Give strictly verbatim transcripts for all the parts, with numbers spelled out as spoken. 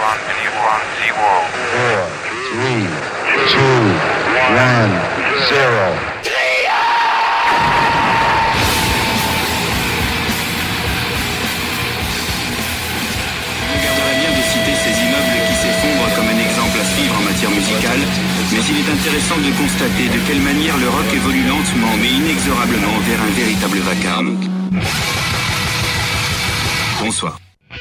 Four, three, two, one, zero. On garderait bien de citer ces immeubles qui s'effondrent comme un exemple à suivre en matière musicale, mais il est intéressant de constater de quelle manière le rock évolue lentement mais inexorablement vers un véritable vacarme. Bonsoir.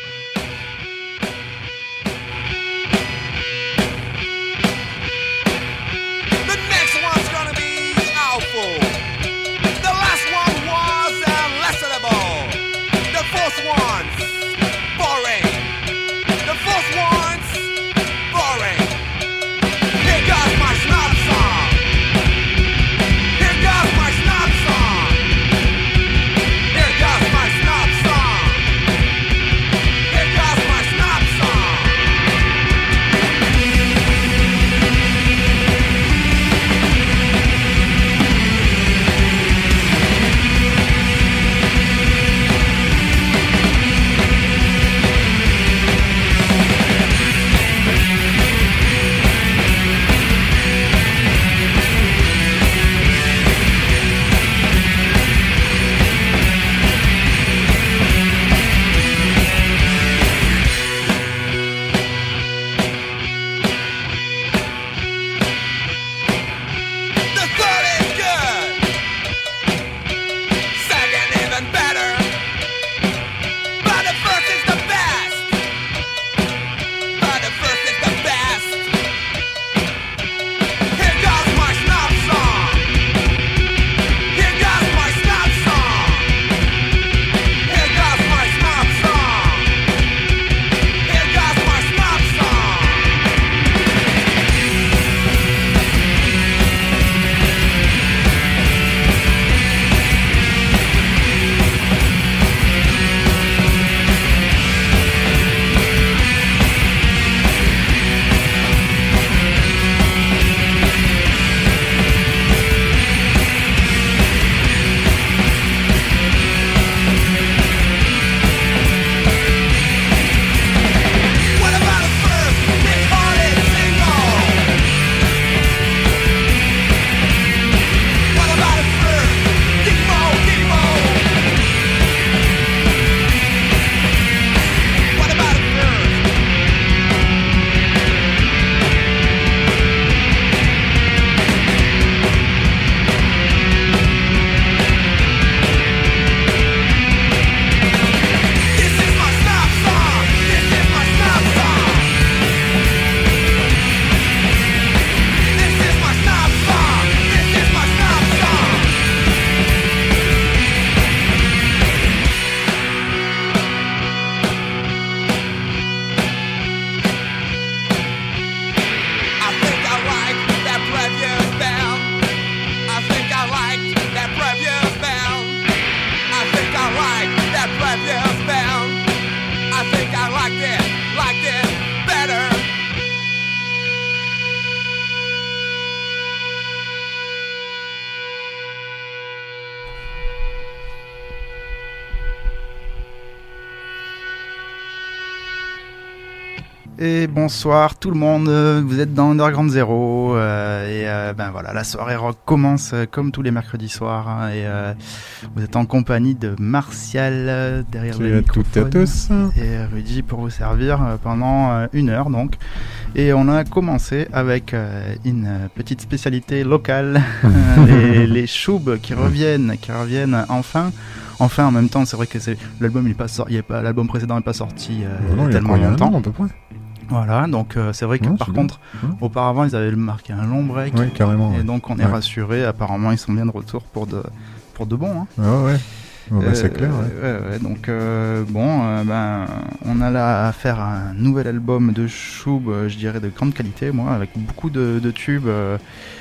Et bonsoir tout le monde, vous êtes dans Underground Zero euh, et euh, ben voilà, la soirée rock commence euh, comme tous les mercredis soirs hein, et euh, vous êtes en compagnie de Martial euh, derrière Salut le microphone à toutes et à tous. Et Rudy pour vous servir euh, pendant euh, une heure donc. Et on a commencé avec euh, une petite spécialité locale, les, les Choubs qui reviennent, qui reviennent enfin. Enfin, en même temps, c'est vrai que c'est l'album, il est pas sorti, il est pas l'album précédent n'est pas sorti euh, non, tellement il y a longtemps. un an, à peu près. Voilà, donc euh, c'est vrai que non, par c'est contre, bien. auparavant, ils avaient marqué un long break. Oui, carrément. Et ouais. donc on est ouais. rassuré. Apparemment, ils sont bien de retour pour de pour de bon. Hein. Ouais, ouais. Oh, bah, Euh, c'est clair. Ouais. ouais, ouais, donc euh, bon, euh, ben, on a là à faire un nouvel album de Choub, euh, je dirais de grande qualité, moi, avec beaucoup de, de tubes, euh,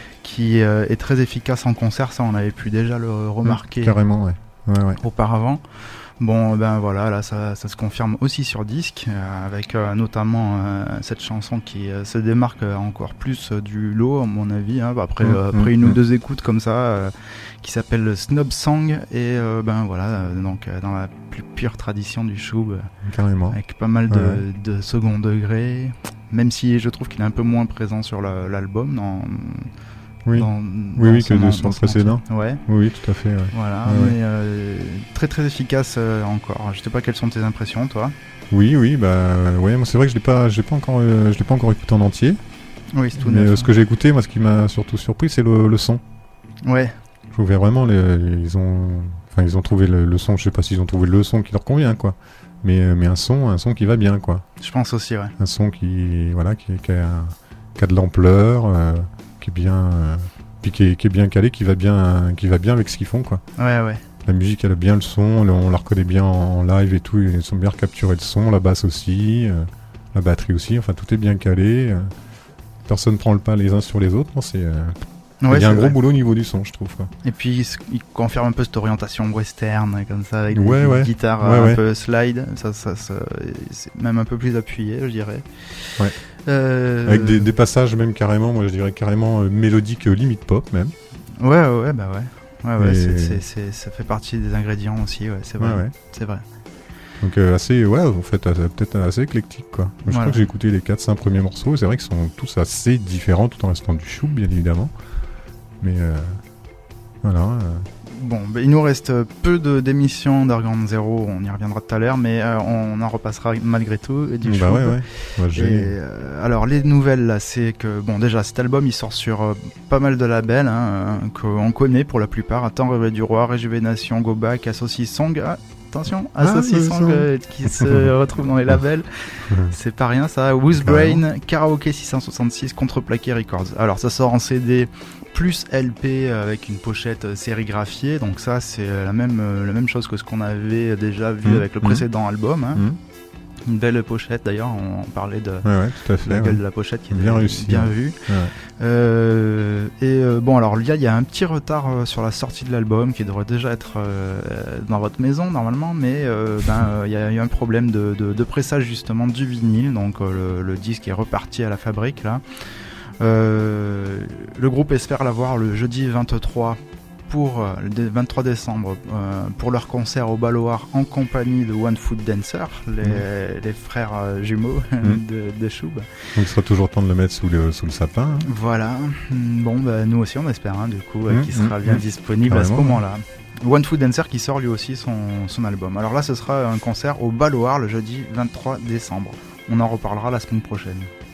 qui euh, est très efficace en concert. Ça, on avait pu déjà le remarquer. Mmh, carrément, ouais. Ouais, ouais. Auparavant. Bon, ben voilà, là ça, ça se confirme aussi sur disque, euh, avec euh, notamment euh, cette chanson qui euh, se démarque euh, encore plus euh, du lot, à mon avis, hein, après, mmh, euh, après mmh, une mmh. ou deux écoutes comme ça, euh, qui s'appelle Snob Song, et euh, ben voilà, euh, donc euh, dans la plus pure tradition du shoub, euh, Carrément. avec pas mal de, Ouais. de second degré, même si je trouve qu'il est un peu moins présent sur le- l'album, dans, Oui, dans, oui, dans oui, son que de en- son dans son précédent. entier. Ouais. Oui, oui, tout à fait. Ouais. Voilà, Ouais, ouais. mais euh, très très efficace euh, encore. Je sais pas quelles sont tes impressions, toi. Oui, oui, bah euh, ouais, moi c'est vrai que je l'ai pas, je l'ai pas encore, euh, je l'ai pas encore écouté en entier. Oui, c'est tout Mais neuf. euh, ce que j'ai écouté, moi, ce qui m'a surtout surpris, c'est le, le son. Ouais, Je trouvais vraiment, les, ils ont, enfin, ils ont trouvé le, le son. Je sais pas s'ils ont trouvé le son qui leur convient, quoi. Mais, euh, mais un son, un son qui va bien, quoi. je pense aussi, ouais. Un son qui, voilà, qui, qui, a, qui a de l'ampleur, euh, qui est bien, euh, puis qui est, qui est bien calé, qui va bien, qui va bien avec ce qu'ils font, quoi. Ouais, ouais. La musique, elle a bien le son, on la reconnaît bien en live et tout, ils sont bien capturé le son, la basse aussi, euh, la batterie aussi, enfin tout est bien calé. Euh, personne prend le pas les uns sur les autres, non, c'est, euh, Ouais, il y a c'est un gros vrai. boulot au niveau du son, je trouve, quoi. Et puis il, s- il confirme un peu cette orientation western, comme ça, avec Ouais, des ouais. guitares Ouais, un ouais. peu slide. Ça, ça, ça, c'est même un peu plus appuyé, je dirais. Ouais. Euh, Avec des, des passages même carrément, moi je dirais carrément euh, mélodiques, euh, limite pop même. Ouais, ouais, ouais, bah ouais. Ouais, ouais, Et- c'est, c'est, c'est, ça fait partie des ingrédients aussi, ouais, c'est vrai. Ouais, ouais. C'est vrai. Donc euh, assez, ouais, en fait, euh, peut-être assez éclectique, quoi. Moi, je Voilà. crois que j'ai écouté les quatre cinq premiers morceaux, et c'est vrai qu'ils sont tous assez différents, tout en restant du chou, bien évidemment. Mais euh, voilà. euh, Bon, bah, il nous reste peu de, d'émissions d'Argand Zero, on y reviendra tout à l'heure, mais euh, on en repassera malgré tout. et Du bah show. ouais, ouais. Moi, Et, j'ai- euh, alors les nouvelles là, c'est que bon déjà cet album il sort sur euh, pas mal de labels hein, euh, qu'on connaît pour la plupart. Attends, Réveil du Roi, Réjuvénation, Go Back, Associé Song. Ah, attention, Ah, Associé le Song son. euh, qui se retrouve dans les labels. C'est pas rien ça. Woozbrain, Karaoke six cent soixante-six, Contreplaqué Records. Alors ça sort en C D plus L P avec une pochette euh, sérigraphiée. Donc ça c'est euh, la même euh, la même chose que ce qu'on avait déjà vu Mmh, avec le mmh. précédent album. Hein. Mhm. Une belle pochette d'ailleurs. On parlait de Ouais, ouais, tout à fait. la ouais. gueule de la pochette qui est Bien réussi, bien ouais. vue. Ouais. Euh, et euh, bon, alors il y, a- il y a un petit retard euh, sur la sortie de l'album qui devrait déjà être euh, dans votre maison normalement, mais euh, ben euh, il y a eu un problème de, de, de pressage justement du vinyle, donc euh, le, le disque est reparti à la fabrique là. Euh, le groupe espère l'avoir le jeudi vingt-trois pour euh, le vingt-trois décembre euh, pour leur concert au Balloir en compagnie de One Foot Dancer, les, Mmh. les frères euh, jumeaux Mmh. de, de Choub. Donc il sera toujours temps de le mettre sous le, sous le sapin. hein. Voilà, Mm, bon bah nous aussi on espère hein, du coup euh, Mmh, qu'il sera mmh, bien mmh. disponible à ce Carrément, moment-là. One Foot Dancer qui sort lui aussi son, son album. Alors là ce sera un concert au Balloir le jeudi vingt-trois décembre. On en reparlera la semaine prochaine.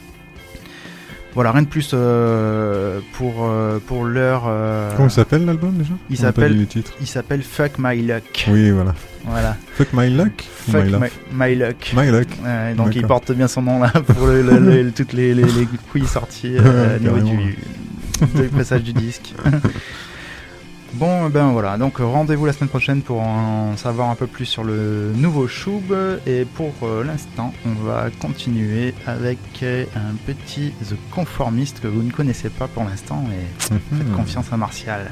Voilà, rien de plus euh, pour, euh, pour l'heure. euh, Comment il s'appelle l'album déjà il On a pas s'appelle- dit le titre. il s'appelle Fuck My Luck. Oui, voilà. Voilà, Fuck My Luck ou Fuck My Love My, My Luck. My Luck. Ouais, donc il D'accord. porte bien son nom là pour le, le- le- toutes les, les, les couilles sorties euh, Ouais, au niveau carrément. du, du pressage du disque. Bon, ben voilà, donc rendez-vous la semaine prochaine pour en savoir un peu plus sur le nouveau Choub. Et pour euh, l'instant, on va continuer avec euh, un petit The Conformist que vous ne connaissez pas pour l'instant, mais faites Mhm. confiance à Martial.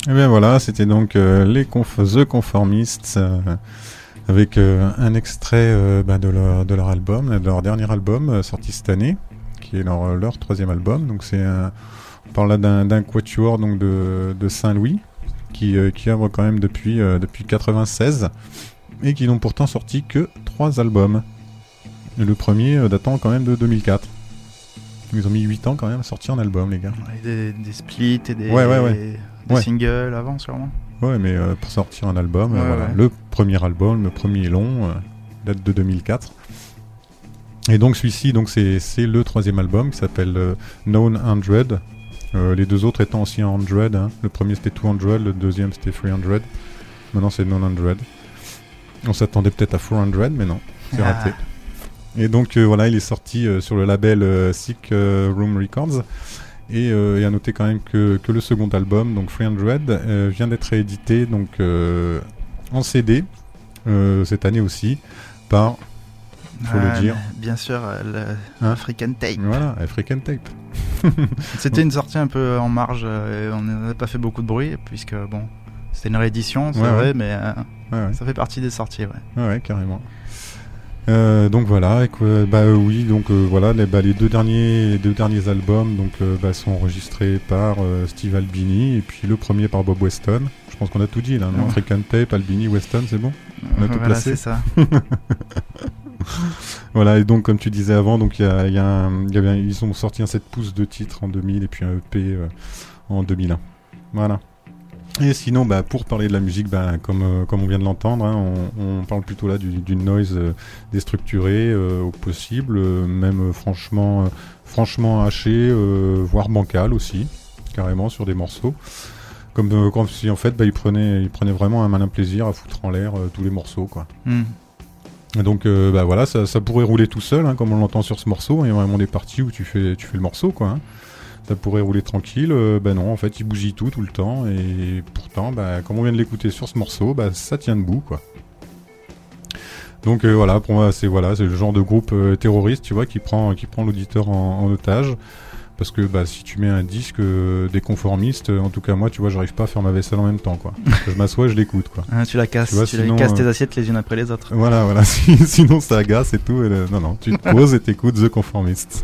Et bien voilà, c'était donc euh, les conf- The Conformists euh, avec euh, un extrait euh, bah, de, leur, de leur album, de leur dernier album euh, sorti cette année, qui est leur, leur troisième album. Donc c'est un, on parle là d'un, d'un quatuor donc de, de Saint-Louis qui, euh, qui œuvre quand même depuis, euh, depuis quatre-vingt-seize et qui n'ont pourtant sorti que trois albums. Et le premier euh, datant quand même de deux mille quatre. Ils ont mis huit ans quand même à sortir un album, les gars. Ouais, des, des splits et des, Ouais, ouais, ouais. des Ouais. singles avant, sûrement. Ouais, mais euh, pour sortir un album, Ouais, euh, voilà. ouais. Le premier album, le premier long, euh, date de deux mille quatre. Et donc celui-ci, donc c'est, c'est le troisième album qui s'appelle euh, Known Hundred. Euh, les deux autres étant aussi en Hundred. Hein. Le premier c'était two hundred, le deuxième c'était three hundred. Maintenant c'est Known Hundred. On s'attendait peut-être à four hundred, mais non, c'est Ah. raté. Et donc euh, voilà, il est sorti euh, sur le label euh, Sick euh, Room Records. Et, euh, et à noter quand même que, que le second album, donc three hundred, euh, vient d'être réédité donc, euh, en C D euh, cette année aussi par, il faut Ah, le dire, Bien sûr, euh, le Hein African Tape. voilà, African Tape. C'était une sortie un peu en marge, euh, et on n'a pas fait beaucoup de bruit, puisque bon, c'était une réédition, c'est Ouais, vrai, ouais. mais euh, Ouais, ouais, ça fait partie des sorties, ouais. ouais, ouais, carrément. Euh, donc voilà, et que, bah euh, oui, donc euh, voilà, les, bah, les deux derniers, les deux derniers albums donc euh, bah, sont enregistrés par euh, Steve Albini et puis le premier par Bob Weston. Je pense qu'on a tout dit là, non? Ouais. African Tape, Albini, Weston, c'est bon? On a tout Voilà, placé. c'est ça. Voilà, et donc comme tu disais avant, donc il y a, il y a un- il y avait un- ils ont sorti un sept pouces de titres en deux mille et puis un E P euh, en deux mille un. Voilà. Et sinon, bah, pour parler de la musique, bah, comme, euh, comme on vient de l'entendre, hein, on, on parle plutôt là du, d'une noise euh, déstructurée euh, au possible, euh, même euh, franchement, euh, franchement haché, euh, voire bancal aussi, carrément sur des morceaux. Comme, euh, comme si en fait, bah, ils prenaient, ils prenaient vraiment un malin plaisir à foutre en l'air euh, tous les morceaux, quoi. Hmm. Et donc euh, bah voilà, ça, ça pourrait rouler tout seul, hein, comme on l'entend sur ce morceau. Il y a vraiment des parties où tu fais, tu fais le morceau, quoi. Hein. Ça pourrait rouler tranquille. Euh, bah non, en fait, il bousille tout tout le temps. Et pourtant, bah, comme on vient de l'écouter sur ce morceau, bah ça tient debout, quoi. Donc euh, voilà, pour moi, c'est voilà, c'est le genre de groupe euh, terroriste, tu vois, qui prend, qui prend l'auditeur en, en otage. Parce que bah, si tu mets un disque euh, des conformistes, euh, en tout cas moi, tu vois, j'arrive pas à faire ma vaisselle en même temps, quoi. je m'assois et je l'écoute, quoi. Hein, tu la casses, Tu vois, tu la sinon, casses tes euh, assiettes les unes après les autres. Voilà, voilà. Si- Sinon, ça agace et tout. Et le- Non, non. Tu te poses et t'écoutes The Conformist.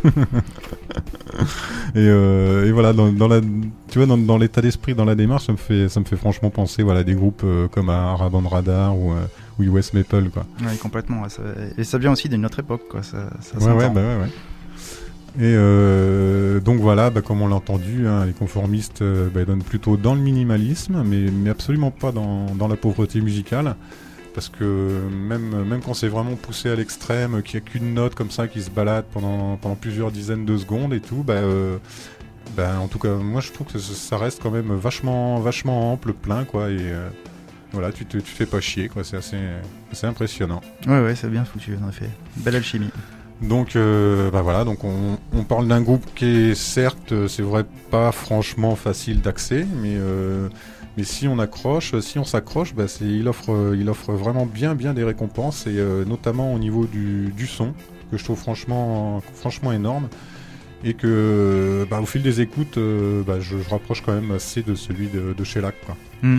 et, euh, et voilà, dans, dans la, tu vois, dans, dans l'état d'esprit, dans la démarche, ça me fait, ça me fait franchement penser, voilà, à des groupes euh, comme Araban Radar ou, euh, ou U S Maple, quoi. Ouais, complètement. Ouais, ça... Et ça vient aussi d'une autre époque, quoi. Ça, ça Ouais, ouais, s'entend. bah ouais, ouais. Et euh, donc voilà, bah, comme on l'a entendu, hein, les conformistes euh, bah, ils donnent plutôt dans le minimalisme, mais, mais absolument pas dans, dans la pauvreté musicale. Parce que même, même quand c'est vraiment poussé à l'extrême, qu'il n'y a qu'une note comme ça qui se balade pendant, pendant plusieurs dizaines de secondes et tout, bah, euh, bah, en tout cas, moi je trouve que ça, ça reste quand même vachement, vachement ample, plein, quoi. Et euh, voilà, tu te, tu te fais pas chier, quoi. C'est assez, assez impressionnant. Ouais, ouais, c'est bien foutu, en effet. Belle alchimie. Donc, euh, bah voilà, donc on, on parle d'un groupe qui est certes, euh, c'est vrai, pas franchement facile d'accès, mais euh, mais si on accroche, si on s'accroche, bah c'est, il offre, euh, il offre vraiment bien, bien des récompenses et euh, notamment au niveau du, du son que je trouve franchement, franchement énorme et que, bah, au fil des écoutes, euh, bah, je, je rapproche quand même assez de celui de, de Shellac, quoi. Hmm.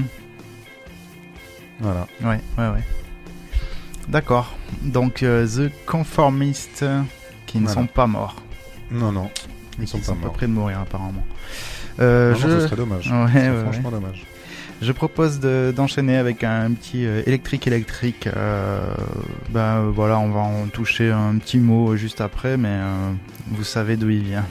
Voilà. Ouais, ouais, ouais. D'accord. Donc, euh, The Conformists, euh, qui ne Voilà. sont pas morts. Non, non, Et ils sont qui pas sont pas morts. près de mourir, apparemment. Euh, Non, non, je... ce serait dommage. Ouais, Ce serait ouais, franchement dommage. Je propose de- d'enchaîner avec un petit euh, électrique électrique. Euh, ben euh, voilà, on va en toucher un petit mot juste après, mais euh, vous savez d'où il vient.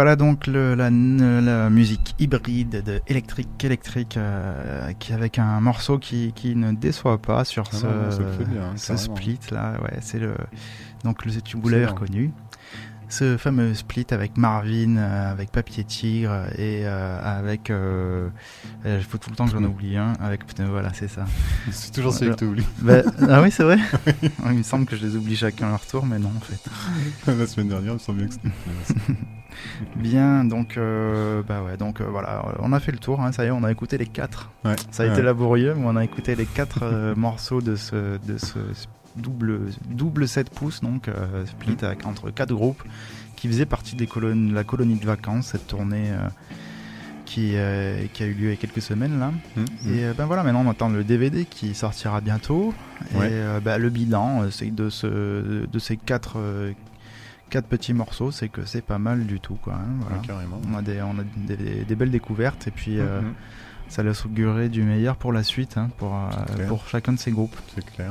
voilà donc le, la, la musique hybride de électrique électrique euh, qui avec un morceau qui, qui ne déçoit pas sur Ah ce, non, non, ça le fait bien, hein, ce carrément. split là. Ouais, c'est le donc le tu vous l'avez reconnu. Ce fameux split avec Marvin, euh, avec Papier Tigre et euh, avec, euh, il faut tout le temps que j'en oublie un, hein, avec Pneu, voilà, c'est ça. C'est toujours celui que tu oublies. Bah, ah oui, c'est vrai. Il me semble que je les oublie chacun à leur tour, mais non, en fait. La semaine dernière, il me semble bien que c'était. Bien, donc, euh, bah ouais, donc euh, voilà, on a fait le tour, hein, ça y est, on a écouté les quatre. Ouais. Ça a ouais. été laborieux, mais on a écouté les quatre euh, morceaux de ce, de ce double, double sept pouces, donc euh, split avec, entre quatre groupes, qui faisait partie de la colonie de vacances, cette tournée euh, qui, euh, qui a eu lieu il y a quelques semaines là. Mmh, et euh, ben voilà, maintenant on attend le D V D qui sortira bientôt. Ouais. Et euh, ben, le bilan euh, c'est de, ce, de ces quatre, euh, quatre petits morceaux, c'est que c'est pas mal du tout, quoi, hein, voilà. Ouais, carrément. On a, des, on a des, des belles découvertes et puis euh, Mmh. ça laisse augurer du meilleur pour la suite, hein, pour, euh, pour chacun de ces groupes. C'est clair.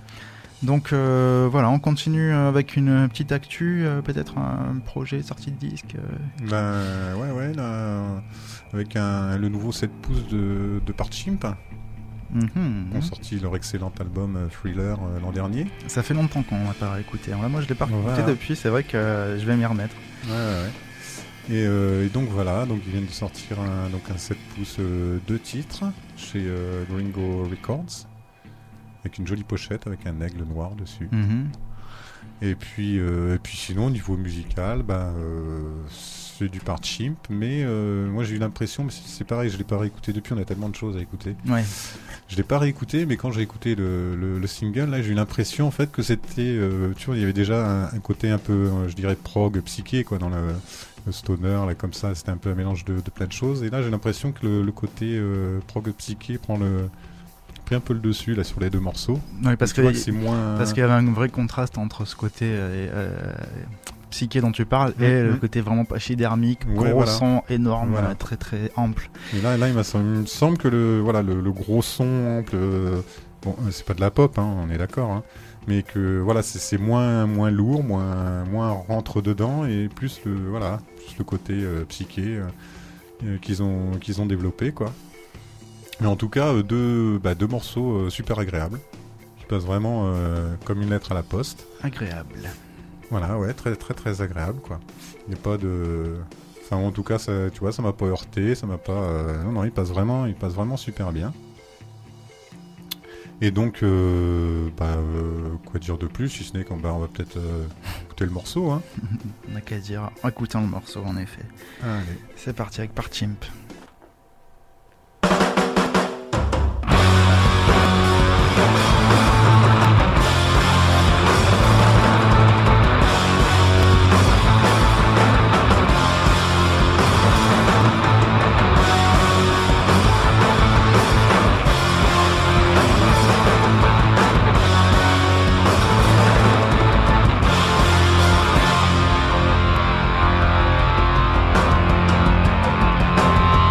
Donc euh, voilà, on continue avec une petite actu, euh, peut-être un projet sortie de disque. Euh. Ben, ouais, ouais, là, avec un, le nouveau sept pouces de, de Parchimp, Mm-hmm. qui ont sorti leur excellent album euh, Thriller euh, l'an dernier. Ça fait longtemps qu'on n'a pas écouté. Moi, je l'ai pas écouté Voilà. depuis. C'est vrai que euh, je vais m'y remettre. Ouais, ouais, ouais. Et, euh, et donc voilà, donc ils viennent de sortir un, donc un sept pouces, euh, deux titres chez euh, Gringo Records, avec une jolie pochette avec un aigle noir dessus. Mm-hmm. Et puis, euh, et puis sinon, au niveau musical, bah, euh, c'est du Parchimp, mais euh, moi j'ai eu l'impression, mais c'est, c'est pareil, je l'ai pas réécouté depuis, on a tellement de choses à écouter. Ouais. Je l'ai pas réécouté, mais quand j'ai écouté le, le, le single, là, j'ai eu l'impression en fait que c'était, euh, tu vois, il y avait déjà un, un côté un peu, euh, je dirais, prog, psyché, quoi, dans le, le stoner, là, comme ça, c'était un peu un mélange de, de plein de choses. Et là, j'ai l'impression que le, le côté euh, prog psyché prend le pris un peu le dessus là sur les deux morceaux. Ouais, parce tu que vois que c'est moins. parce qu'il y avait un vrai contraste entre ce côté euh, euh, psyché dont tu parles et Mm-hmm. le côté vraiment pachydermique, Ouais, gros voilà. son énorme, Voilà. euh, très très ample. Et là, là, il, m'a, il me semble que le, voilà, le, le gros son ample, euh, bon, euh, c'est pas de la pop, hein, on est d'accord, hein, mais que voilà, c'est, c'est moins, moins lourd, moins, moins rentre dedans, et plus le, voilà, plus le côté euh, psyché euh, euh, qu'ils ont, qu'ils ont développé, quoi. Mais en tout cas, euh, deux, bah, deux morceaux euh, super agréables, qui passent vraiment euh, comme une lettre à la poste. Agréable. Voilà, ouais, très très très agréable, quoi. Il n'y a pas de... Enfin, en tout cas, ça, tu vois, ça m'a pas heurté, ça m'a pas... euh, Non, non, il passe vraiment, il passe vraiment super bien. Et donc, euh, bah, euh, quoi dire de plus, si ce n'est qu'on bah, on va peut-être euh, écouter le morceau, hein. On n'a qu'à dire, écoutons le morceau en effet. Allez. C'est parti avec Parchimp. Thank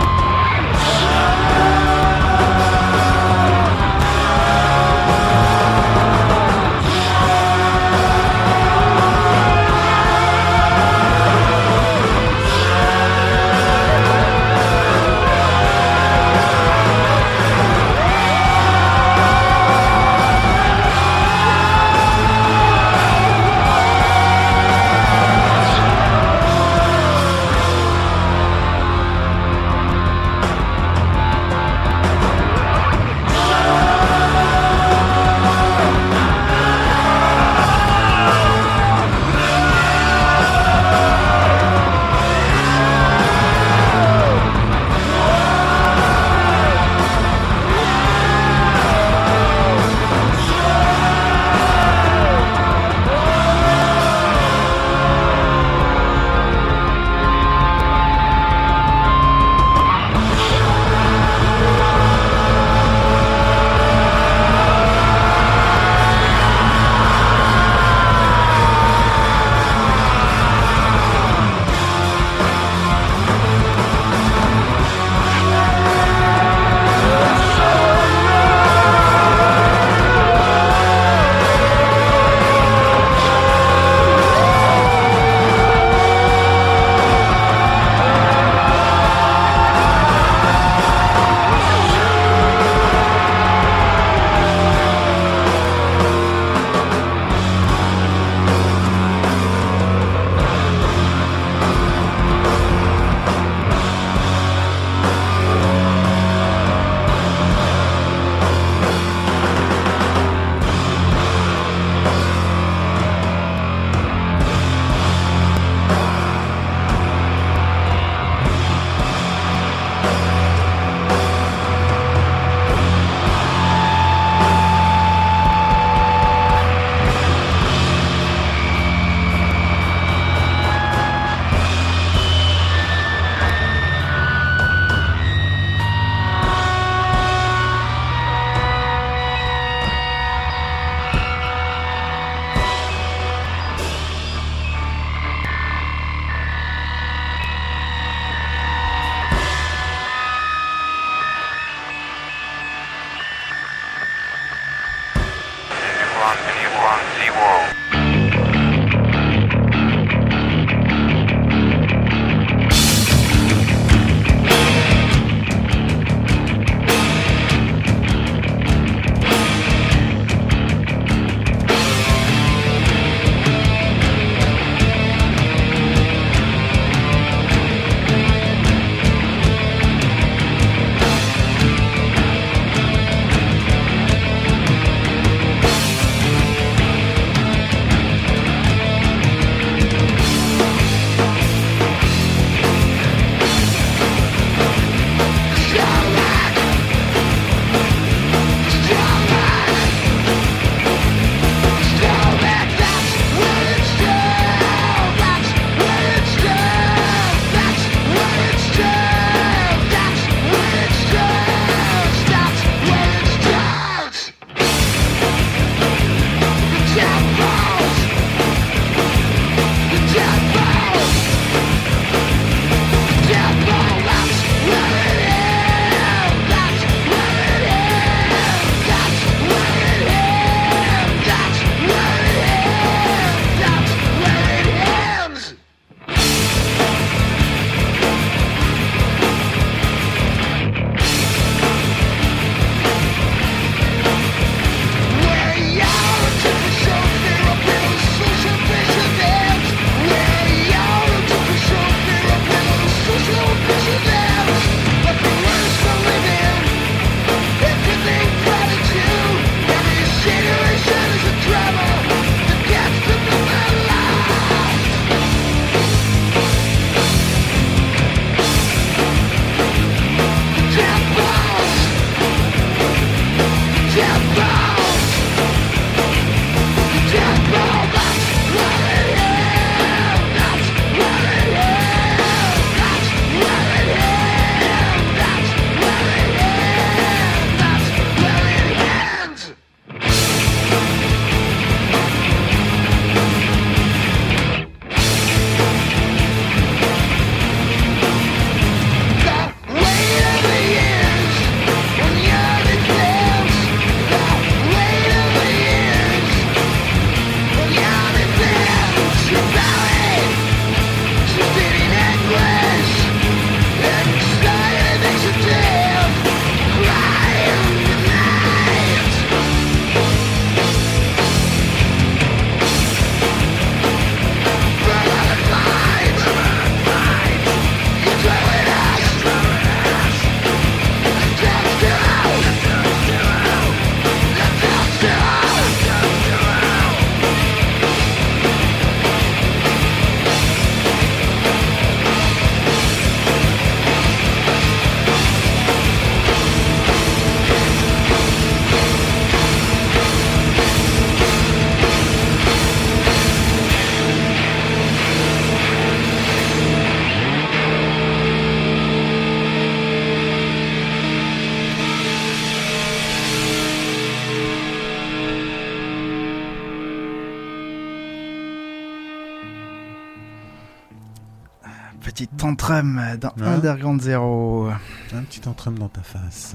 Petit tantrum dans hein Underground Zero. Un petit tantrum dans ta face.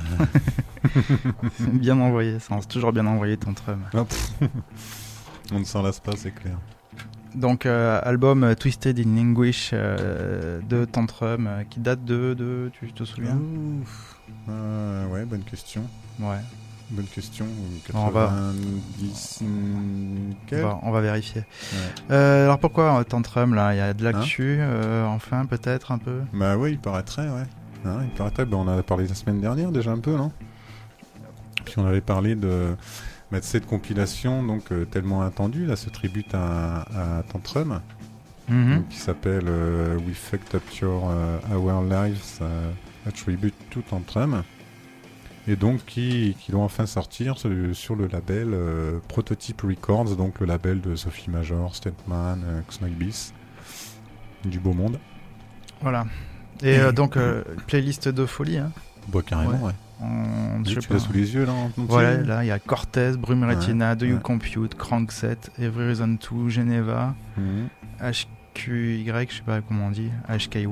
C'est bien envoyé, ça. C'est toujours bien envoyé, tantrum. On ne s'en lasse pas, c'est clair. Donc, euh, album Twisted in Anguish euh, de Tantrum euh, qui date de, de. Tu te souviens? euh, Ouais, bonne question. Ouais. Bonne question. quatre-vingt-dix On va, on va vérifier. Ouais. Euh, alors pourquoi Tantrum là? Il y a de l'actu, hein euh, enfin peut-être un peu. Bah oui, il paraîtrait, ouais. Hein, il paraîtrait. Bah, on en a parlé la semaine dernière déjà un peu, non? Puis on avait parlé de, bah, de cette compilation donc euh, tellement attendue là, ce tribute à, à Tantrum, mm-hmm. donc, qui s'appelle euh, We Fucked Up Your uh, Our Lives, uh, a tribute to Tantrum. Et donc qui, qui vont enfin sortir sur le, sur le label euh, Prototype Records, donc le label de Sophie Major, Statman, euh, Xnoibis, du beau monde. Voilà. Et euh, donc euh, playlist de folie. Hein. Bah carrément, ouais. ouais. On, je tu l'as sous les yeux là en Voilà, là il y a Cortez, Brume Retina, ouais, Do You ouais. Compute, Crankset, Every Reason to, Geneva, mm-hmm. H Q Y, je sais pas comment on dit, H K Y.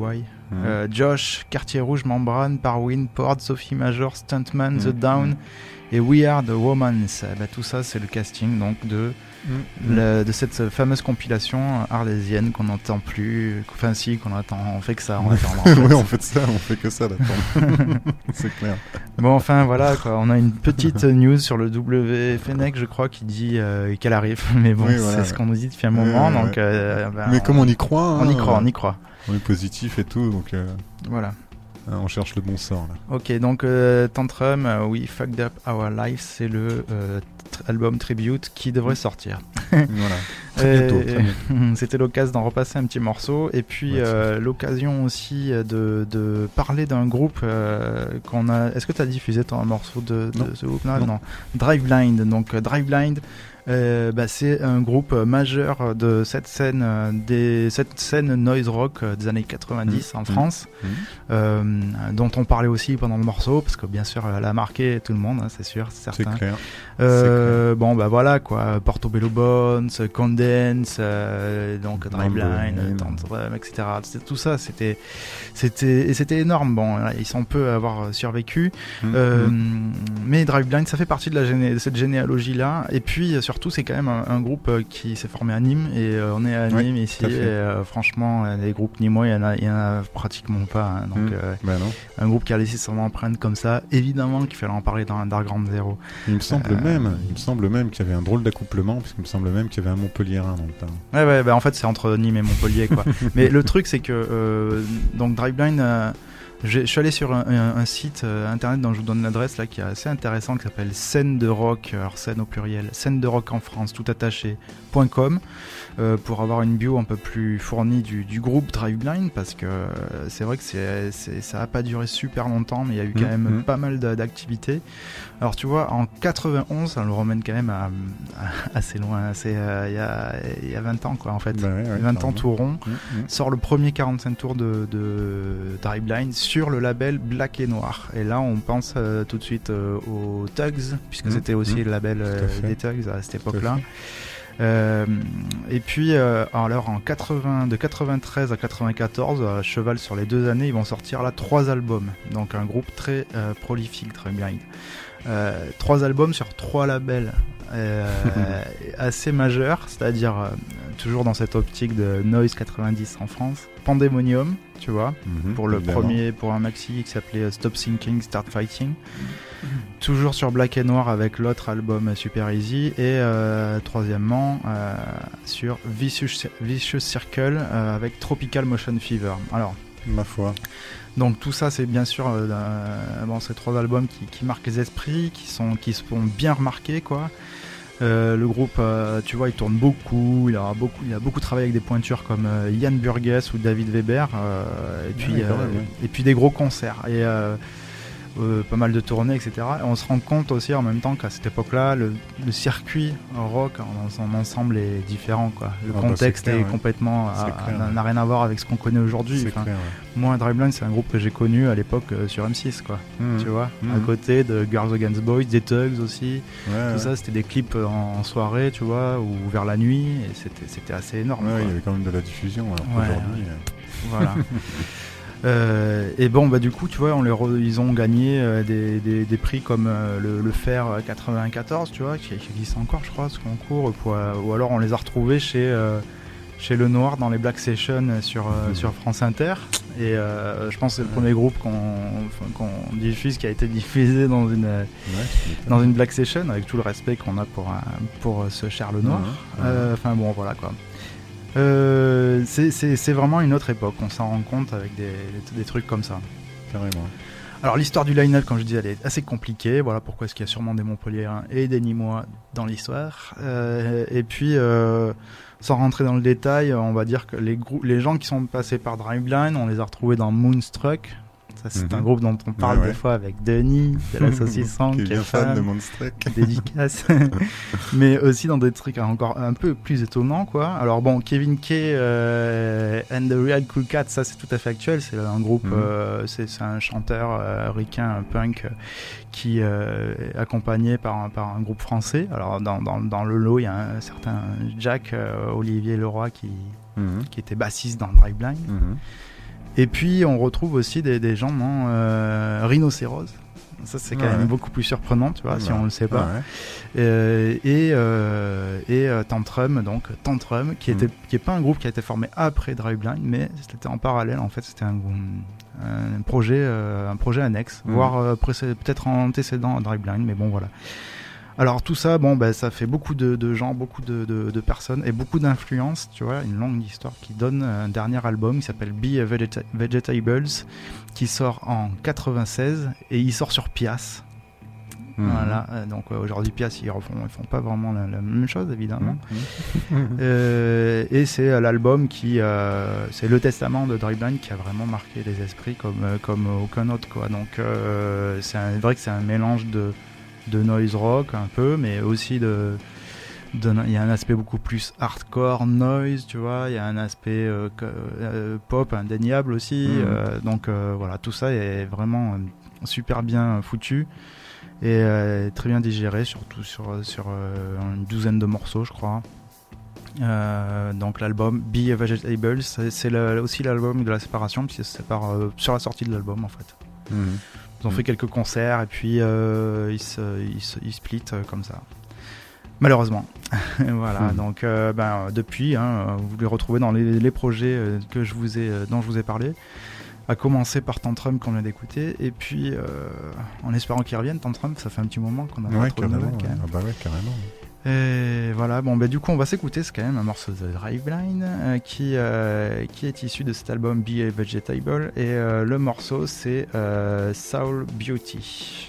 mmh. euh, Josh, Quartier Rouge, Membrane, Parwin, Port, Sophie Major, Stuntman, mmh. The Down mmh. et We Are The Womans. Bah, tout ça, c'est le casting donc de, mmh. le, de cette fameuse compilation arlésienne qu'on n'entend plus. Enfin, si, qu'on attend. On fait que ça. On attend, en fait. Oui, on fait ça, on fait que ça d'attendre. C'est clair. Bon, enfin, voilà, quoi. On a une petite news sur le W F N E C, je crois, qui dit euh, qu'elle arrive. Mais bon, oui, voilà, c'est ouais. ce qu'on nous dit depuis un moment. Oui, donc, ouais. euh, ben, Mais on... comme on y croit. On hein, y croit, on y croit. On est positif et tout, donc. Euh... Voilà. On cherche le bon sort là. Ok, donc euh, Tantrum, euh, We Fucked Up Our Lives, c'est le euh, t- album tribute qui devrait sortir. Voilà. Très bientôt, très bientôt. C'était l'occasion d'en repasser un petit morceau et puis ouais, euh, l'occasion aussi de, de parler d'un groupe euh, qu'on a. Est-ce que tu as diffusé ton morceau de, de ce groupe-là? Non. non. Drive Blind. Donc Drive Blind. Euh, bah, c'est un groupe majeur de cette scène, euh, des, cette scène noise rock euh, des années quatre-vingt-dix mmh. en France, mmh. Euh, dont on parlait aussi pendant le morceau, parce que bien sûr elle a marqué tout le monde, hein, c'est sûr, c'est certain. C'est clair. Euh, c'est clair. Bon bah voilà quoi, Portobello Bones, Condense, euh, donc Drive Blind, Tantrum, et cetera. C'était, tout ça, c'était, c'était, et c'était énorme. Bon, ils sont peu à avoir survécu, mmh. Euh, mmh. mais Drive Blind, ça fait partie de, la géné- de cette généalogie là. Et puis sur Surtout, c'est quand même un, un groupe qui s'est formé à Nîmes et euh, on est à Nîmes oui, ici. Et, euh, franchement, les groupes nîmois, il y en a, il y en a pratiquement pas. Hein, donc, mmh, euh, bah non. un groupe qui a laissé son empreinte comme ça, évidemment qu'il fallait en parler dans Underground Zero. Il me semble euh, même, il me semble même qu'il y avait un drôle d'accouplement, parce qu'il me semble même qu'il y avait un Montpelliérain dans le temps. Ouais, ouais, bah en fait, c'est entre Nîmes et Montpellier, quoi. Mais le truc, c'est que euh, donc Drive Blind. Euh, Je suis allé sur un, un, un site euh, internet dont je vous donne l'adresse là qui est assez intéressant, qui s'appelle Scène de Rock, alors scène au pluriel, scène de rock en France tout attaché point com euh, pour avoir une bio un peu plus fournie du, du groupe Drive Blind, parce que euh, c'est vrai que c'est, c'est, ça a pas duré super longtemps, mais il y a eu quand mmh, même mmh. pas mal de, d'activités. Alors tu vois, en quatre-vingt-onze, ça nous ramène quand même à, à, assez loin, c'est euh, il y a il y a vingt ans quoi en fait, bah ouais, ouais, vingt ans tout rond, mmh, mmh. sort le premier quarante-cinq tours de, de Drive Blind sur le label Black et Noir. Et là, on pense euh, tout de suite euh, aux Tugs, puisque mmh, c'était aussi mmh, le label euh, des Tugs à cette époque-là. Euh, et puis, euh, alors en quatre-vingts, de quatre-vingt-treize à quatre-vingt-quatorze, à cheval sur les deux années, ils vont sortir là trois albums. Donc un groupe très euh, prolifique, très bien. Euh, trois albums sur trois labels euh, assez majeurs, c'est-à-dire euh, toujours dans cette optique de Noise quatre-vingt-dix en France. Pandemonium, tu vois, mmh, pour le évidemment. premier, pour un maxi qui s'appelait Stop Thinking, Start Fighting. Mmh. Toujours sur Black et Noir avec l'autre album Super Easy. Et euh, troisièmement, euh, sur Vicious, Vicious Circle euh, avec Tropical Motion Fever. Alors, ma foi. Donc tout ça, c'est bien sûr euh, bon, ces trois albums qui, qui marquent les esprits, qui sont qui se font bien remarquer, quoi. Euh, le groupe, euh, tu vois, il tourne beaucoup, il a beaucoup, il a beaucoup travaillé avec des pointures comme euh, Yann Burgess ou David Weber, euh, et puis ouais, euh, même, ouais. et puis des gros concerts et euh, euh, pas mal de tournées, et cetera. Et on se rend compte aussi en même temps qu'à cette époque-là, le, le circuit rock en son ensemble est différent, quoi. Le ah contexte bah clair, est ouais. complètement à, clair, n'a, ouais. n'a rien à voir avec ce qu'on connaît aujourd'hui. Enfin, clair, ouais. Moi, Drive Blind, c'est un groupe que j'ai connu à l'époque euh, sur M six, quoi. Mmh, tu vois, mmh. à côté de Girls Against Boys, des Tugs aussi. Ouais, tout ouais. ça, c'était des clips en, en soirée, tu vois, ou vers la nuit, et c'était, c'était assez énorme. Ouais, il y avait quand même de la diffusion alors ouais, aujourd'hui. Ouais. Euh... Voilà. Euh, et bon bah du coup tu vois on les re, ils ont gagné euh, des, des, des prix comme euh, le, le Fer quatre-vingt-quatorze, tu vois, qui, qui existe encore je crois ce concours, ou, ou alors on les a retrouvés chez euh, chez Le Noir dans les Black Sessions sur euh, mmh. sur France Inter, et euh, je pense que c'est le premier groupe qu'on, qu'on diffuse qui a été diffusé dans une ouais, dans une Black Session, avec tout le respect qu'on a pour pour ce cher Le Noir. Enfin mmh. euh, bon voilà quoi. Euh, c'est, c'est, c'est vraiment une autre époque, on s'en rend compte avec des, des, des trucs comme ça. Carrément. Alors l'histoire du line-up, comme je disais, elle est assez compliquée. Voilà pourquoi est-ce qu'il y a sûrement des Montpelliérains et des Nîmois dans l'histoire. Euh, et puis, euh, sans rentrer dans le détail, on va dire que les, grou- les gens qui sont passés par Drive Blind, on les a retrouvés dans Moonstruck. Ça, c'est mm-hmm. un groupe dont on parle ouais, ouais. des fois avec Denis, de la saucisson, qui est bien fan, fan de Moonstruck. Dédicace. Mais aussi dans des trucs encore un peu plus étonnants, quoi. Alors bon, Kevin Kay euh, and the Real Cool Cats, ça c'est tout à fait actuel. C'est un groupe, mm-hmm. euh, c'est, c'est un chanteur euh, ricain, un punk, euh, qui euh, est accompagné par un, par un groupe français. Alors dans, dans, dans le lot, il y a un certain Jack euh, Olivier Leroy qui, mm-hmm. qui était bassiste dans Drive Blind. Mm-hmm. Et puis on retrouve aussi des, des gens non euh, rhinocéros. Ça c'est quand ouais. même beaucoup plus surprenant, tu vois, ouais. si on le sait pas. Ouais. Euh, et euh, et euh, Tantrum, donc Tantrum, qui était, mm. qui est pas un groupe qui a été formé après Driveblind, mais c'était en parallèle. En fait, c'était un, un projet, euh, un projet annexe, mm. voire euh, précé- peut-être antécédent à Driveblind, mais bon voilà. Alors tout ça, bon, ben, ça fait beaucoup de, de gens, beaucoup de, de, de personnes et beaucoup d'influences, tu vois, une longue histoire qui donne un dernier album qui s'appelle Be a Vegeta- Vegetables, qui sort en quatre-vingt-seize et il sort sur Pias. Mmh. Voilà, donc euh, aujourd'hui Pias ils refont, ils font pas vraiment la, la même chose évidemment. Mmh. euh, et c'est euh, l'album qui, euh, c'est le testament de Driveblind qui a vraiment marqué les esprits comme euh, comme aucun autre quoi. Donc euh, c'est un, vrai que c'est un mélange de de noise rock un peu, mais aussi de il y a un aspect beaucoup plus hardcore noise, tu vois, il y a un aspect euh, euh, pop indéniable aussi. Mmh. Euh, donc euh, voilà, tout ça est vraiment euh, super bien foutu et euh, très bien digéré, surtout sur sur euh, une douzaine de morceaux, je crois. Euh, donc l'album Be a Vegetables, c'est, c'est le, aussi l'album de la séparation, puisqu'il se sépare euh, sur la sortie de l'album en fait. Mmh. Ils ont mmh. fait quelques concerts et puis euh, ils se ils se ils split euh, comme ça. Malheureusement. Voilà, mmh. donc euh, ben, depuis, hein, vous les retrouvez dans les, les projets euh, que je vous ai, euh, dont je vous ai parlé, à commencer par Tantrum qu'on vient d'écouter, et puis euh, en espérant qu'ils reviennent, Tantrum, ça fait un petit moment qu'on a ouais, pas trop de nouvelles quand même. Ah bah ouais, carrément. Et voilà, bon ben du coup on va s'écouter, c'est quand même un morceau de Driveblind euh, qui, euh, qui est issu de cet album Be a Vegetable, et euh, le morceau c'est euh, Soul Beauty.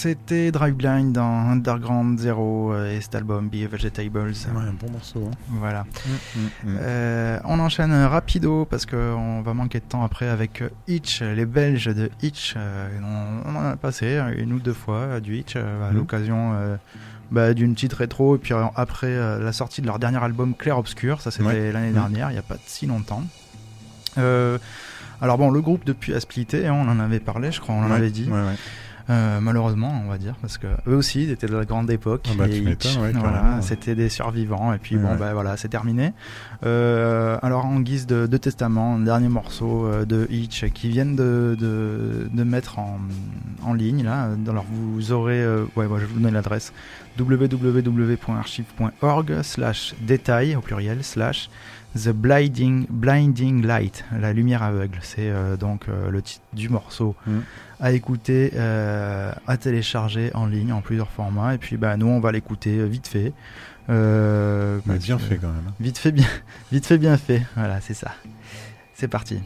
c'était Driveline dans Underground Zero euh, et cet album Be Vegetables. Ouais, un bon morceau. Hein. Voilà. Mm, mm, mm. Euh, on enchaîne rapido parce qu'on va manquer de temps après avec Hitch, les Belges de Hitch. Euh, on, on en a passé une ou deux fois du Hitch euh, à Mm. l'occasion euh, bah, d'une petite rétro et puis euh, après euh, la sortie de leur dernier album Clair Obscur. Ça c'était Ouais. l'année Mm. dernière, il n'y a pas si longtemps. Euh, alors bon, le groupe depuis a splitté, hein, on en avait parlé, je crois, on en Ouais, avait dit. ouais, ouais. Euh, malheureusement, on va dire, parce que eux aussi étaient de la grande époque. Ah bah, les tu m'étonnes, Hitch. ouais, Voilà, carrément. c'était des survivants, et puis Ouais, bon, ouais. bah voilà, c'est terminé. Euh, alors, en guise de, de testament, un dernier morceau euh, de Hitch qui viennent de, de, de mettre en, en ligne, là. Alors, vous aurez, euh, ouais, ouais, je vais vous donner l'adresse w w w point archive point org slash détail au pluriel slash The Blinding, Blinding Light, la lumière aveugle. C'est euh, donc euh, le titre du morceau Mm. à écouter, euh, à télécharger en ligne en plusieurs formats. Et puis bah, nous, on va l'écouter euh, vite fait. Euh, Mais parce bien que- fait quand même. hein. Vite fait, bien, vite fait, bien fait. Voilà, c'est ça. C'est parti.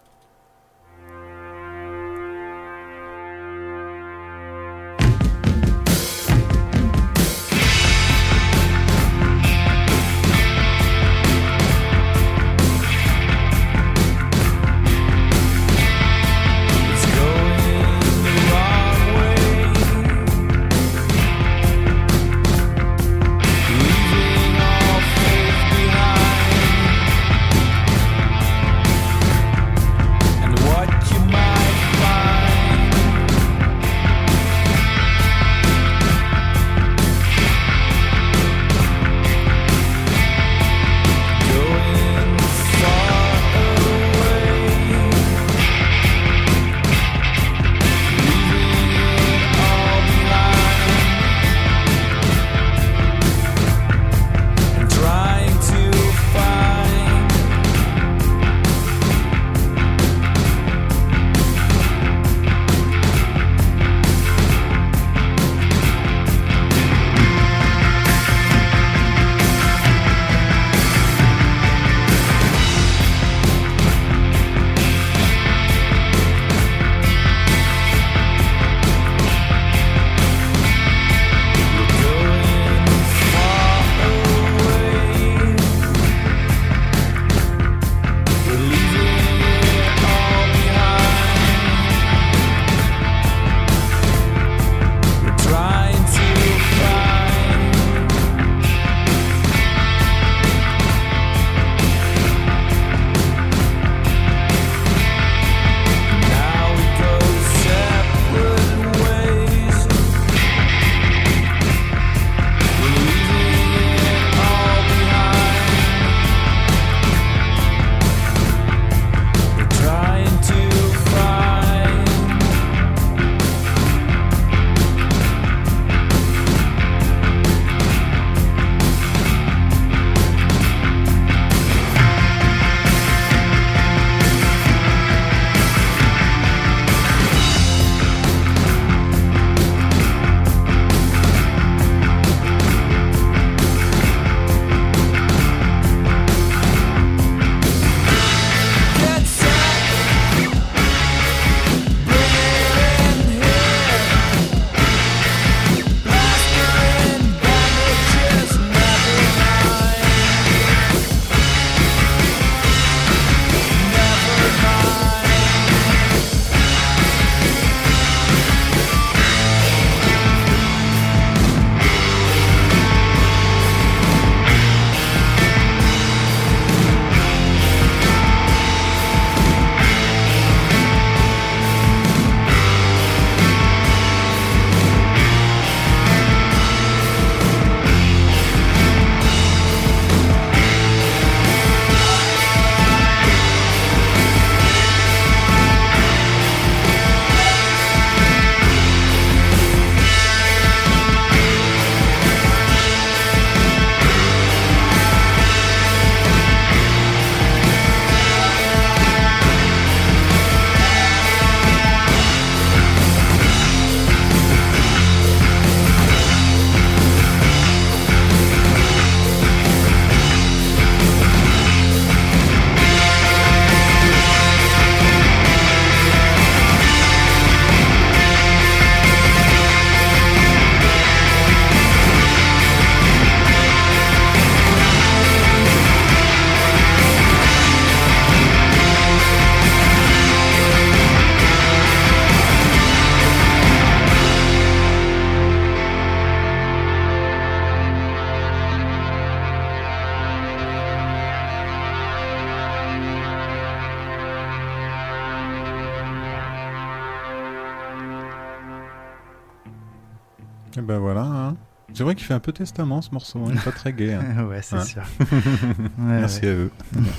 It's going the wrong way, leaving all faith behind. Et ben voilà. Hein. C'est vrai qu'il fait un peu testament ce morceau, hein. Il est pas très gai. Hein. Ouais, c'est Hein. sûr. Ouais, Merci ouais. à eux.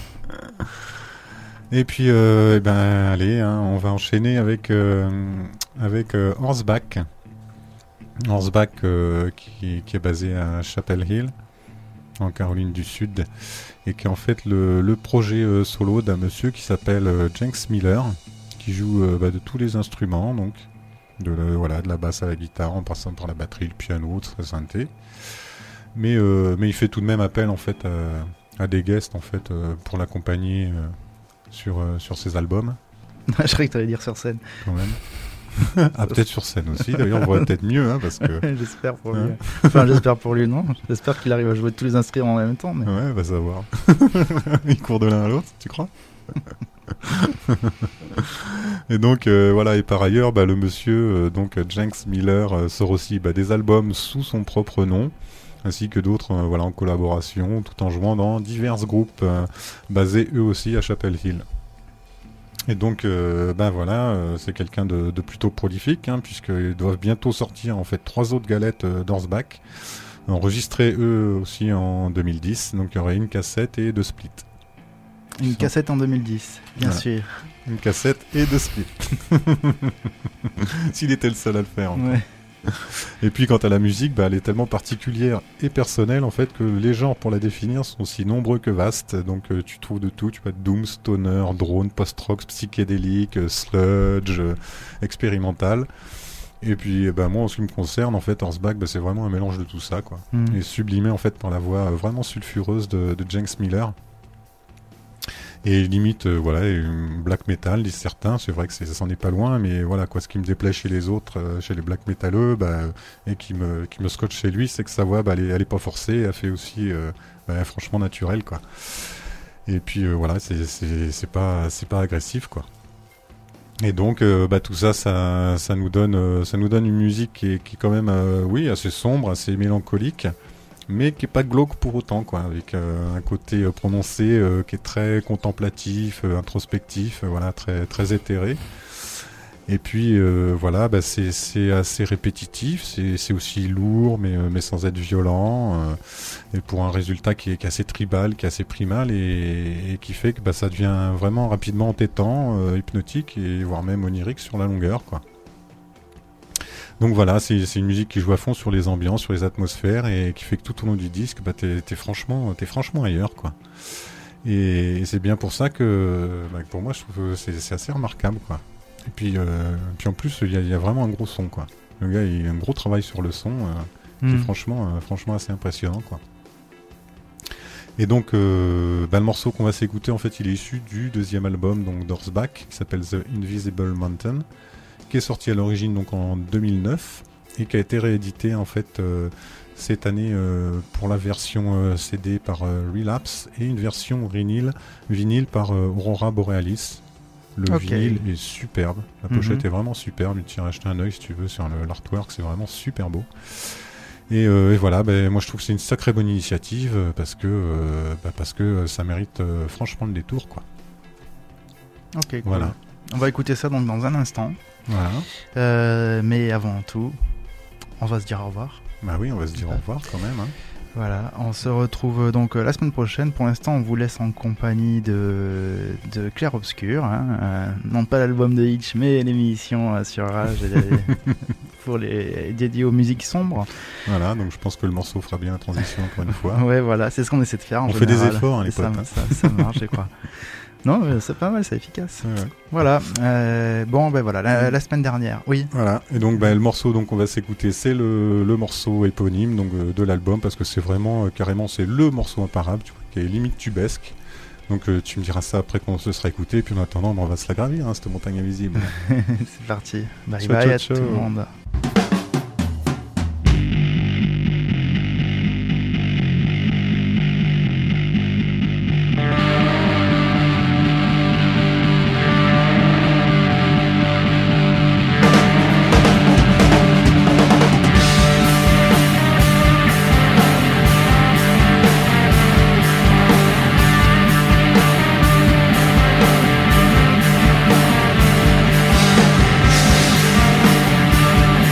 Et puis, euh, eh ben, allez, hein, on va enchaîner avec, euh, avec euh, Horseback. Horseback euh, qui, qui est basé à Chapel Hill, en Caroline du Sud, et qui est en fait le, le projet euh, solo d'un monsieur qui s'appelle euh, Jenks Miller, qui joue euh, bah, de tous les instruments, donc de la, voilà, de la basse à la guitare, en passant par la batterie, le piano, très synthé. Mais, euh, mais il fait tout de même appel en fait à, à des guests en fait euh, pour l'accompagner euh, sur, euh, sur ses albums, Je croyais que tu allais dire sur scène. quand même. Ah, peut-être sur scène aussi, d'ailleurs on voit peut-être mieux, hein, parce que... J'espère pour Hein. lui. Enfin, j'espère pour lui, non. J'espère qu'il arrive à jouer tous les instruments en même temps. Mais... Ouais, va savoir. Ils courent de l'un à l'autre, tu crois? Et donc euh, voilà, et par ailleurs bah, le monsieur euh, donc Jenks Miller euh, sort aussi bah, des albums sous son propre nom, ainsi que d'autres euh, voilà, en collaboration, tout en jouant dans divers groupes euh, basés eux aussi à Chapel Hill. Et donc euh, ben voilà, euh, c'est quelqu'un de, de plutôt prolifique, hein, puisqu'ils doivent bientôt sortir en fait trois autres galettes euh, d'Horseback, enregistrées eux aussi en deux mille dix, donc il y aurait une cassette et deux splits. Une Ça. cassette en deux mille dix, bien Voilà. sûr. Une cassette et deux splits. S'il était le seul à le faire. Ouais. Et puis quant à la musique, bah, elle est tellement particulière et personnelle en fait que les genres pour la définir sont aussi nombreux que vastes. Donc euh, tu trouves de tout, tu peux être doom, stoner, drone, post-rock, psychédélique, euh, sludge, euh, expérimental. Et puis eh ben, moi en ce qui me concerne en fait Horseback, bah, c'est vraiment un mélange de tout ça quoi. Mm. Et sublimé en fait par la voix euh, vraiment sulfureuse de, de Jenks Miller. Et limite, euh, voilà, une black metal, disent certains, c'est vrai que c'est, ça s'en est pas loin, mais voilà, quoi, ce qui me déplaît chez les autres, euh, chez les black metalleux, bah, euh, et qui me, qui me scotche chez lui, c'est que sa voix, bah, elle, est, elle est pas forcée, elle fait aussi, euh, bah, franchement naturelle, quoi. Et puis, euh, voilà, c'est, c'est, c'est pas, c'est pas agressif, quoi. Et donc, euh, bah, tout ça, ça, ça nous donne, euh, ça nous donne une musique qui est, qui est quand même, euh, oui, assez sombre, assez mélancolique, mais qui est pas glauque pour autant, quoi, avec euh, un côté euh, prononcé euh, qui est très contemplatif, euh, introspectif, euh, voilà, très très éthéré. Et puis euh, voilà, bah, c'est c'est assez répétitif, c'est c'est aussi lourd, mais euh, mais sans être violent, euh, et pour un résultat qui est, qui est assez tribal, qui est assez primal, et, et qui fait que bah, ça devient vraiment rapidement entêtant, euh, hypnotique, et voire même onirique sur la longueur, quoi. Donc voilà, c'est, c'est une musique qui joue à fond sur les ambiances, sur les atmosphères, et qui fait que tout au long du disque, bah, t'es, t'es, franchement, t'es franchement ailleurs, quoi. Et, et c'est bien pour ça que, bah, pour moi, je trouve que c'est, c'est assez remarquable, quoi. Et puis, euh, puis en plus, il y, a- il y a vraiment un gros son, quoi. Le gars, il a un gros travail sur le son, euh, qui est Mm. franchement, euh, franchement assez impressionnant, quoi. Et donc, euh, bah, le morceau qu'on va s'écouter, en fait, il est issu du deuxième album donc d'Horseback, qui s'appelle The Invisible Mountain, qui est sorti à l'origine donc en deux mille neuf et qui a été réédité en fait euh, cette année euh, pour la version euh, C D par euh, Relapse et une version vinyle, vinyle par euh, Aurora Borealis. Le Ok. vinyle est superbe, la Mhm. pochette est vraiment superbe, tu iras acheter un œil si tu veux sur le, l'artwork, c'est vraiment super beau. Et, euh, et voilà, ben, moi je trouve que c'est une sacrée bonne initiative euh, parce que, euh, bah, parce que euh, ça mérite euh, franchement le détour, quoi. Ok, cool. Voilà. On va écouter ça donc dans un instant. Voilà. Euh, mais avant tout, on va se dire au revoir. Bah oui, on va se dire au revoir quand même. Hein. Voilà, on se retrouve donc euh, la semaine prochaine. Pour l'instant, on vous laisse en compagnie de, de Clair Obscur. Hein. Euh, non pas l'album de Hitch, mais l'émission euh, sur Rage et les- pour les dédiés aux musiques sombres. Voilà, donc je pense que le morceau fera bien la transition encore une fois. Ouais, voilà, c'est ce qu'on essaie de faire. En On fait des général. efforts, hein, les Et ça, potes, hein. ça, ça marche, je crois. Non, mais c'est pas mal, c'est efficace. Ouais, ouais. Voilà. euh, bon, ben voilà, la, la semaine dernière. Oui. Voilà, et donc bah, le morceau donc on va s'écouter, c'est le, le morceau éponyme donc euh, de l'album parce que c'est vraiment euh, carrément c'est le morceau imparable, tu vois, qui est limite tubesque. Donc euh, tu me diras ça après qu'on se sera écouté, et puis en attendant bah, on va se la gravir, hein, cette montagne invisible. C'est parti. Bye Ciao, bye ciao, à tout ciao. le monde. Thank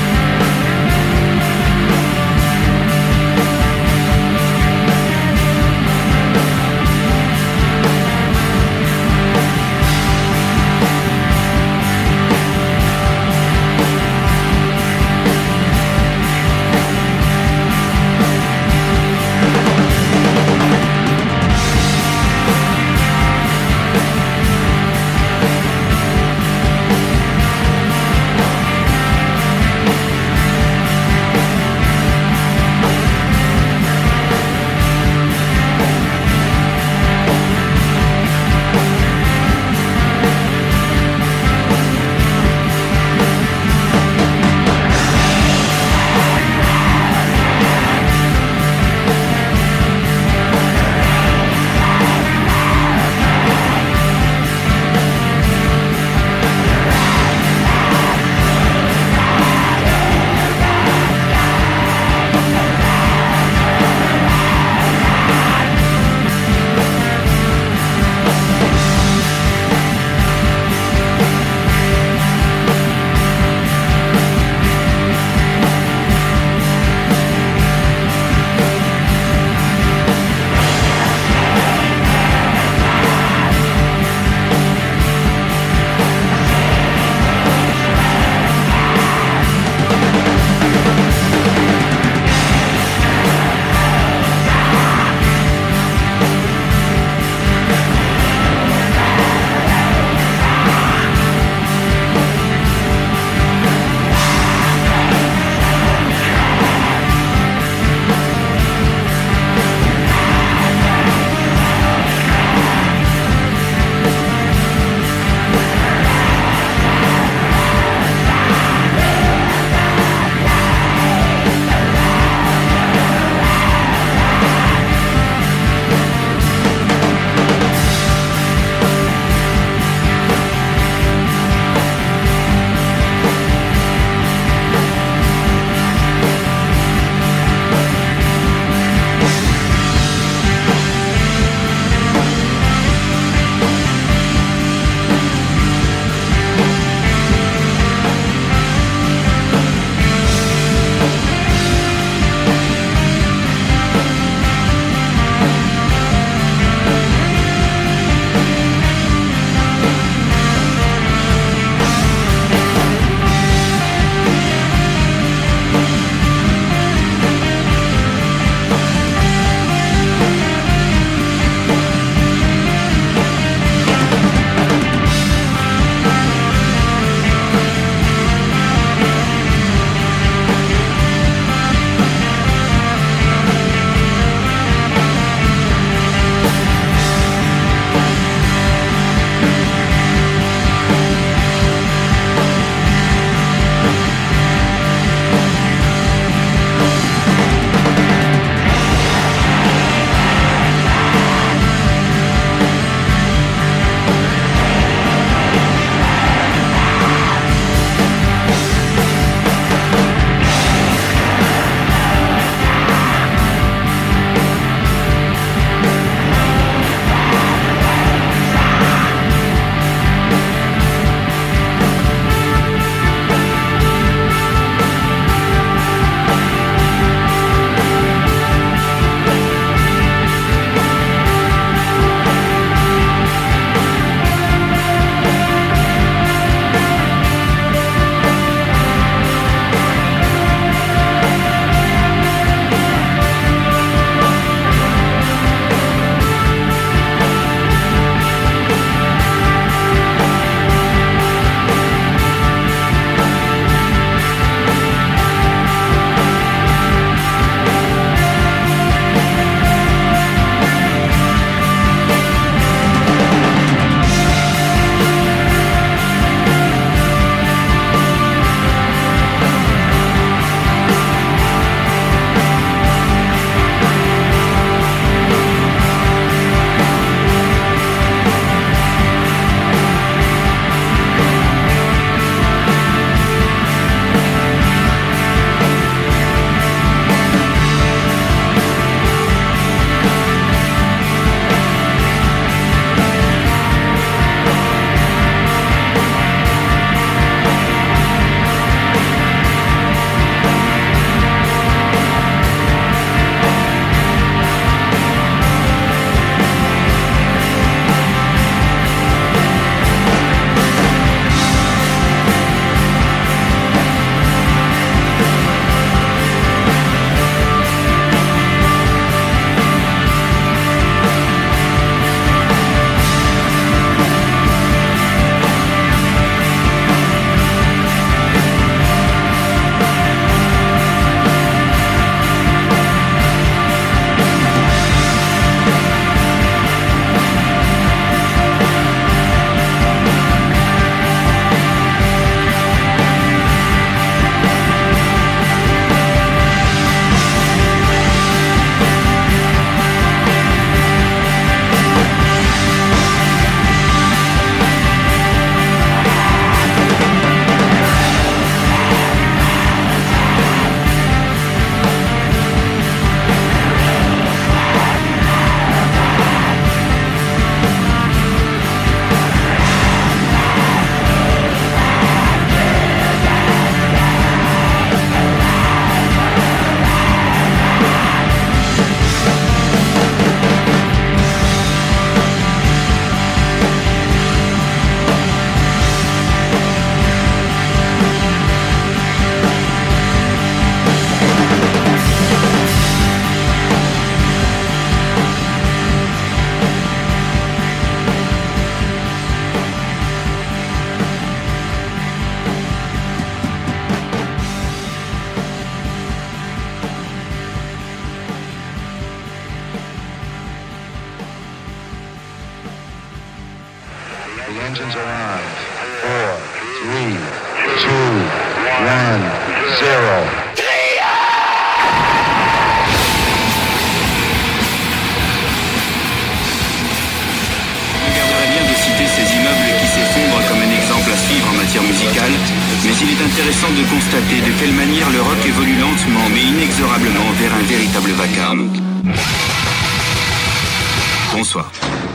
The engines are on. Four, three, two, one, zero. On garderait bien de citer ces immeubles qui s'effondrent comme un exemple à suivre en matière musicale, mais il est intéressant de constater de quelle manière le rock évolue lentement mais inexorablement vers un véritable vacarme. Bonsoir.